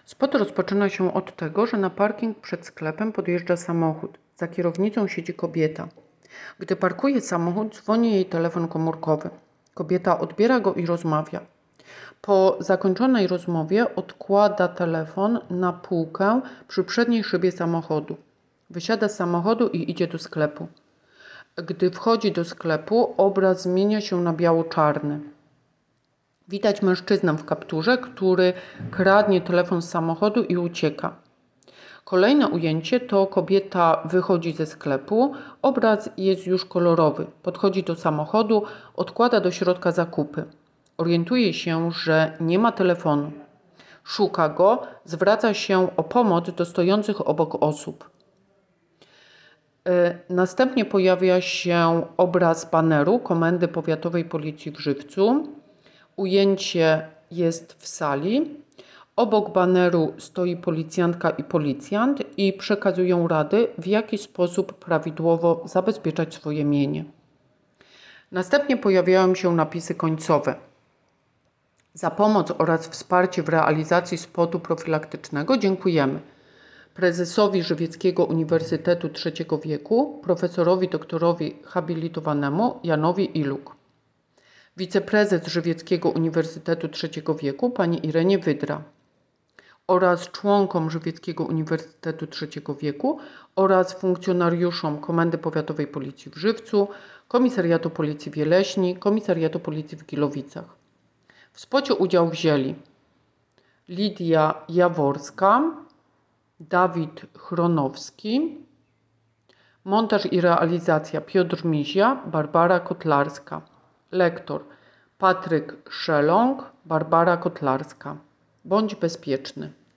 Spot rozpoczyna się od tego, że na parking przed sklepem podjeżdża samochód. Za kierownicą siedzi kobieta. Gdy parkuje samochód, dzwoni jej telefon komórkowy. Kobieta odbiera go i rozmawia. Po zakończonej rozmowie odkłada telefon na półkę przy przedniej szybie samochodu. Wysiada z samochodu i idzie do sklepu. Gdy wchodzi do sklepu, obraz zmienia się na biało-czarny. Widać mężczyznę w kapturze, który kradnie telefon z samochodu i ucieka. Kolejne ujęcie to kobieta wychodzi ze sklepu. Obraz jest już kolorowy. Podchodzi do samochodu, odkłada do środka zakupy. Orientuje się, że nie ma telefonu. Szuka go, zwraca się o pomoc do stojących obok osób. Następnie pojawia się obraz baneru Komendy Powiatowej Policji w Żywcu. Ujęcie jest w sali. Obok baneru stoi policjantka i policjant i przekazują rady, w jaki sposób prawidłowo zabezpieczać swoje mienie. Następnie pojawiają się napisy końcowe. Za pomoc oraz wsparcie w realizacji spotu profilaktycznego dziękujemy prezesowi Żywieckiego Uniwersytetu Trzeciego Wieku, profesorowi doktorowi habilitowanemu Janowi Iluk, wiceprezes Żywieckiego Uniwersytetu Trzeciego Wieku pani Irenie Wydra oraz członkom Żywieckiego Uniwersytetu Trzeciego Wieku oraz funkcjonariuszom Komendy Powiatowej Policji w Żywcu, Komisariatu Policji w Jeleśni, Komisariatu Policji w Gilowicach. W spocie udział wzięli Lidia Jaworska, Dawid Chronowski, montaż i realizacja Piotr Mizia, Barbara Kotlarska, lektor Patryk Szelong, Barbara Kotlarska. Bądź bezpieczny.